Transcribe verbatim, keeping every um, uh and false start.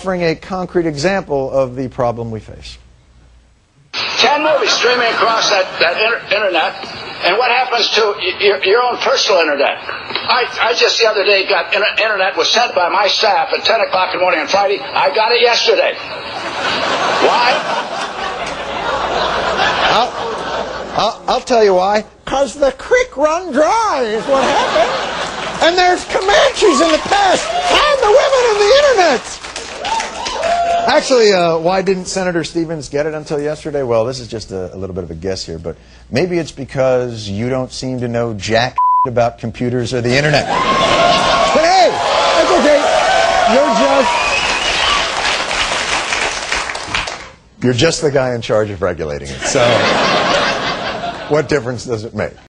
offering a concrete example of the problem we face. Ten movies streaming across that, that inter internet, and what happens to your, your own personal internet? I, I just the other day got inter internet was sent by my staff at ten o'clock in the morning on Friday. I got it yesterday. Why? I'll, I'll, I'll tell you why. Because the creek run dry is what happened. And there's Comanches in the past, and the women in the internet. Actually, uh, why didn't Senator Stevens get it until yesterday? Well, this is just a, a little bit of a guess here, but maybe it's because you don't seem to know jack about computers or the internet. But hey, that's okay. You're just... You're just the guy in charge of regulating it, so what difference does it make?